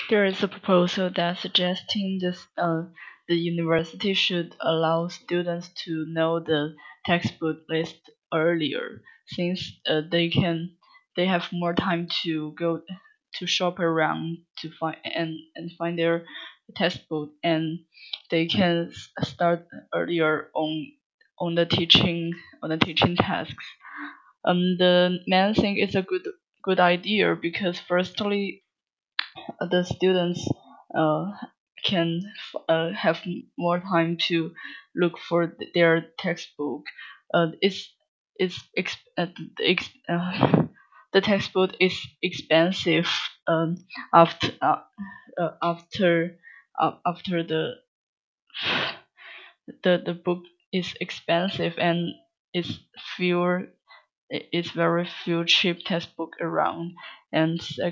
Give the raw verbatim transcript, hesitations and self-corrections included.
There is a proposal that suggesting this uh, the university should allow students to know the textbook list earlier, since uh, they can they have more time to go to shop around to find and, and find their textbook, and they can s- start earlier on on the teaching on the teaching tasks. Um, the main thing is a good good idea because firstly the students uh, can uh, have more time to look for th- their textbook. Uh, it's it's ex- uh, the, ex- uh, the textbook is expensive um, after uh, uh, after uh, after the the the book is expensive and it's fewer it's very few cheap textbook around, and